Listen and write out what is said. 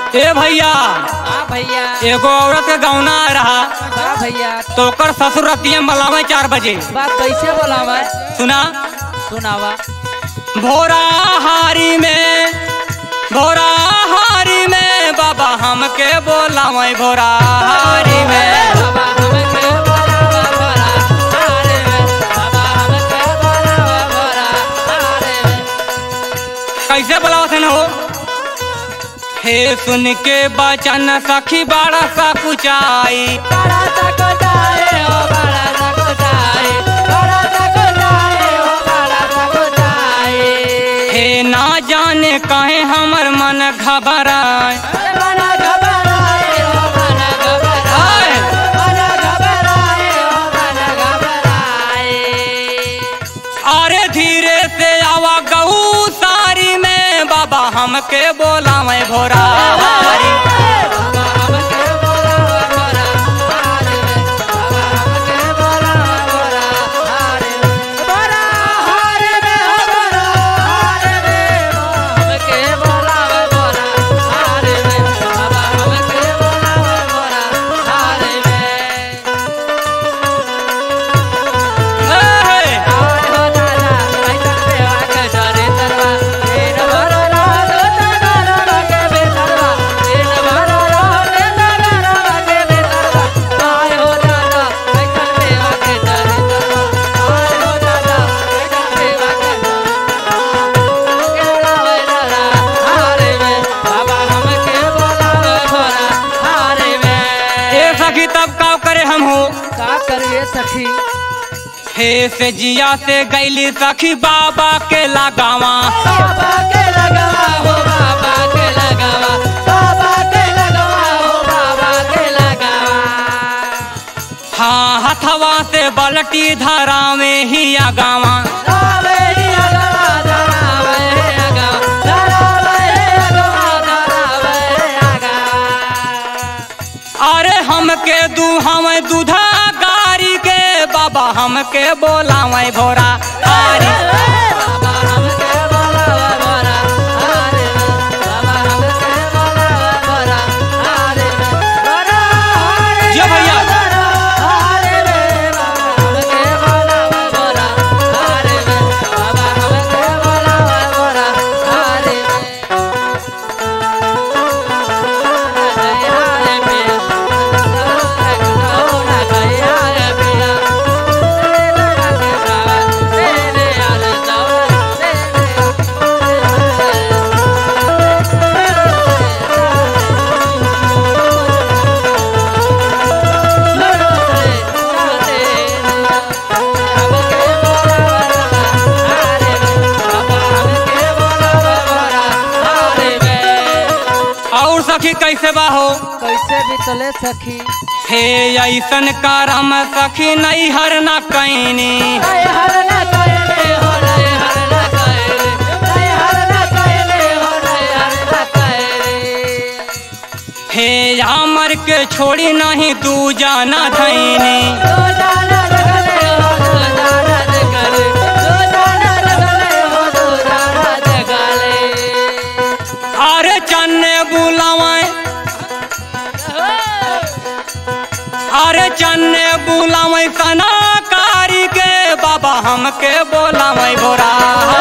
ए भैया हाँ भैया। एगो औरत के गौना आ रहा हाँ भैया। तो ओकर ससुर रतिया मलावे 4 बजे। बात कैसे बोलावा? सुना सुनावा। भोरा हारी में बाबा हमके बोलावे भोरा हारी में। बाबा हमके बोलावा भोरा हारे में। बाबा हमके बोलावा भोरा हारे में। कैसे बोलावत है हो? हे सुन के बचन सखी बड़ा सा कुचाई। बड़ा सा कुचाई हो बड़ा सा कुचाई। बड़ा सा कुचाई हो बड़ा सा कुचाई। हे ना जाने कहे हमर मन घबराए। मन घबराए हो मन घबराए। मन घबराए हो मन घबराए। अरे धीरे से आवा गऊ सारी में बाबा हमके बोलावे भोरा हारी। बाबा हमके बोलावा भोरा हारे में। बाबा हमके बोलावा भोरा हारे में। भोरा हारे में हो भोरा हारे में। हमके बोलावा भोरा हारे में। बाबा हमके बोलावा भोरा हारे में। हे, आय हो दादा कैसन सेवा के डरे तरवा। दिन भर रात तगरवा के बेतरवा। दिन भर रात तगरवा के बेतरवा। आय हो दादा कैसन सेवा के डरे तरवा। आय हो दादा कैसन सेवा के बोलावे डरा हारे में। बाबा हमके बोलावे भोरा हारे में। ए सखी तब का करे हम हो? का करिए सखी? हे से जिया से गैली सखी बाबा के लगावा। बाबा के लगावा हो बाबा के लगावा। बाबा के लगावा हो बाबा के लगावा। हाँ हथवा से बलटी धरा में ही आगावा। धरावे ही अगवा धरावे ही अगवा। धरावे ही अगवा धरावे ही अगवा। अरे हमके दुहावे दूधा गारी के बाबा हमके बोलावे भोरा हारी। बाबा हमके बोलावा भोरा हारे में। बाबा हमके बोलावा भोरा हारे में। भोरा हारे में। जो भैया। भोरा हारे में। बाबा हमके बोलावा भोरा हारे में। बाबा हमके बोलावा भोरा हारे में। हारे में। ना गया रे पिया। और सखी कैसे बा हो? कैसे भी चले सखी? हे ऐसन करम सखी नहीं हर न कैनी। नहीं हर न कैले हो नहीं हर न कैले। नहीं हर न कैले हो नहीं हर न कैले। हे अमर के छोड़ी नहीं तू जाना थैनी। दो जाना जगले हो दो जाना जगले। दो जाना जगले हो दो जाना जगले। अरे चन्ने बुलावे। अरे चन्ने बुलावे सनाकारी के बाबा हमके बोलावे भोरा